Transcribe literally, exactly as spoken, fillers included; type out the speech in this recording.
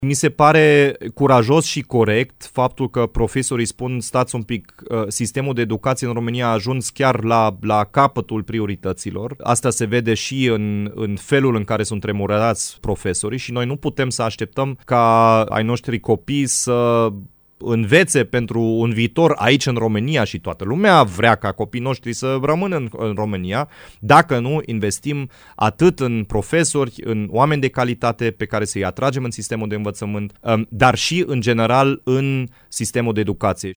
Mi se pare curajos și corect faptul că profesorii spun stați un pic, sistemul de educație în România a ajuns chiar la, la capătul priorităților. Asta se vede și în, în felul în care sunt remunerați profesorii și noi nu putem să așteptăm ca ai noștri copii să învețe pentru un viitor aici în România și toată lumea vrea ca copiii noștri să rămână în, în România, dacă nu investim atât în profesori, în oameni de calitate pe care să-i atragem în sistemul de învățământ, dar și în general în sistemul de educație.